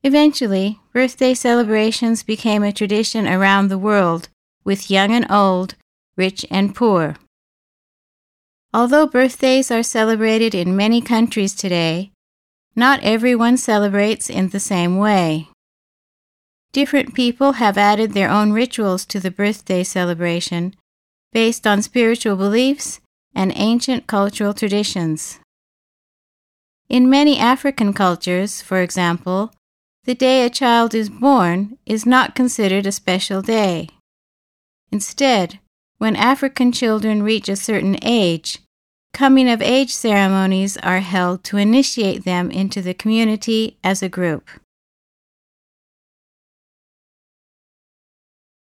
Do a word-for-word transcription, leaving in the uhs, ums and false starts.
Eventually, birthday celebrations became a tradition around the world, with young and old, rich and poor. Although birthdays are celebrated in many countries today, not everyone celebrates in the same way. Different people have added their own rituals to the birthday celebration based on spiritual beliefs and ancient cultural traditions. In many African cultures, for example, the day a child is born is not considered a special day. Instead, when African children reach a certain age, coming-of-age ceremonies are held to initiate them into the community as a group.